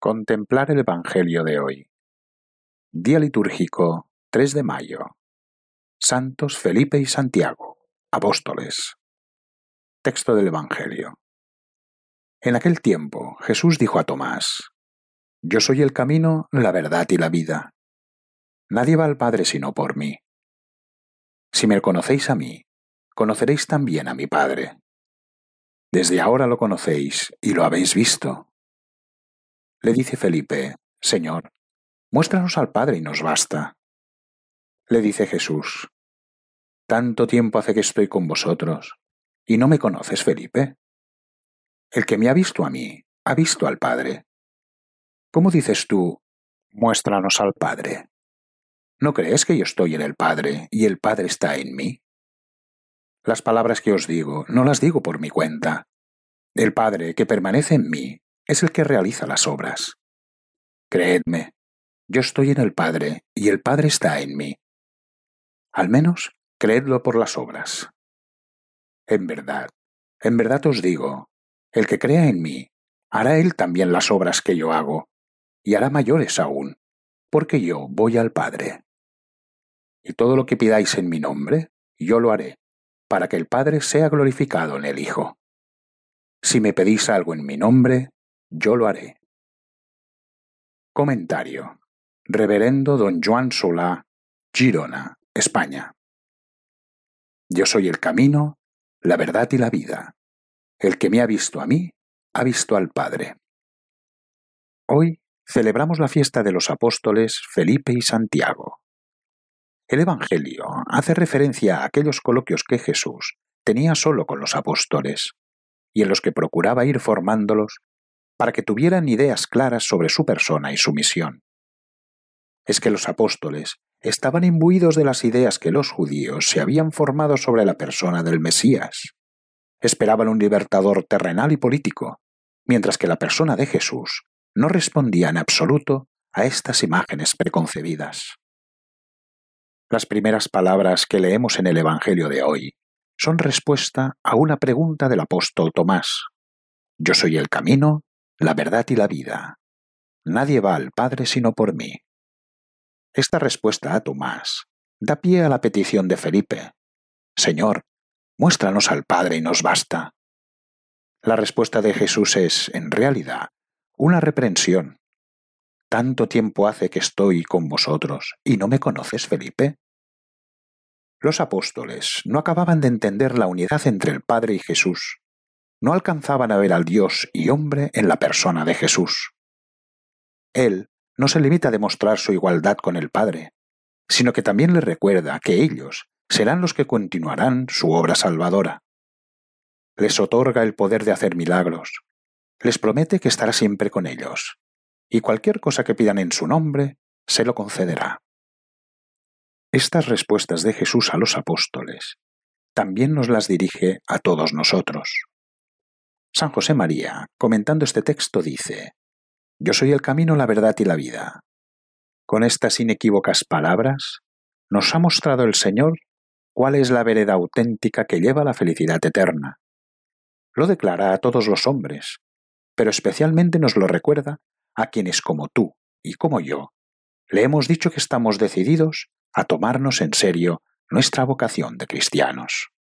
Contemplar el Evangelio de hoy. Día litúrgico 3 de mayo. Santos Felipe y Santiago, apóstoles. Texto del Evangelio. En aquel tiempo Jesús dijo a Tomás: Yo soy el camino, la verdad y la vida. Nadie va al Padre sino por mí. Si me conocéis a mí, conoceréis también a mi Padre. Desde ahora lo conocéis y lo habéis visto. Le dice Felipe: Señor, muéstranos al Padre y nos basta. Le dice Jesús: Tanto tiempo hace que estoy con vosotros, ¿y no me conoces, Felipe? El que me ha visto a mí, ha visto al Padre. ¿Cómo dices tú, muéstranos al Padre? ¿No crees que yo estoy en el Padre y el Padre está en mí? Las palabras que os digo, no las digo por mi cuenta. El Padre que permanece en mí es el que realiza las obras. Creedme, yo estoy en el Padre y el Padre está en mí. Al menos, creedlo por las obras. En verdad os digo, el que crea en mí, hará él también las obras que yo hago, y hará mayores aún, porque yo voy al Padre. Y todo lo que pidáis en mi nombre, yo lo haré, para que el Padre sea glorificado en el Hijo. Si me pedís algo en mi nombre, yo lo haré. Comentario. Reverendo Don Joan Solà, Girona, España. Yo soy el camino, la verdad y la vida. El que me ha visto a mí, ha visto al Padre. Hoy celebramos la fiesta de los apóstoles Felipe y Santiago. El Evangelio hace referencia a aquellos coloquios que Jesús tenía solo con los apóstoles y en los que procuraba ir formándolos para que tuvieran ideas claras sobre su persona y su misión. Es que los apóstoles estaban imbuidos de las ideas que los judíos se habían formado sobre la persona del Mesías. Esperaban un libertador terrenal y político, mientras que la persona de Jesús no respondía en absoluto a estas imágenes preconcebidas. Las primeras palabras que leemos en el Evangelio de hoy son respuesta a una pregunta del apóstol Tomás. Yo soy el camino, la verdad y la vida. Nadie va al Padre sino por mí. Esta respuesta a Tomás da pie a la petición de Felipe. Señor, muéstranos al Padre y nos basta. La respuesta de Jesús es, en realidad, una reprensión. ¿Tanto tiempo hace que estoy con vosotros y no me conoces, Felipe? Los apóstoles no acababan de entender la unidad entre el Padre y Jesús. No alcanzaban a ver al Dios y hombre en la persona de Jesús. Él no se limita a demostrar su igualdad con el Padre, sino que también les recuerda que ellos serán los que continuarán su obra salvadora. Les otorga el poder de hacer milagros. Les promete que estará siempre con ellos, y cualquier cosa que pidan en su nombre, se lo concederá. Estas respuestas de Jesús a los apóstoles también nos las dirige a todos nosotros. San José María, comentando este texto, dice: Yo soy el camino, la verdad y la vida. Con estas inequívocas palabras, nos ha mostrado el Señor cuál es la vereda auténtica que lleva a la felicidad eterna. Lo declara a todos los hombres, pero especialmente nos lo recuerda a quienes como tú y como yo le hemos dicho que estamos decididos a tomarnos en serio nuestra vocación de cristianos.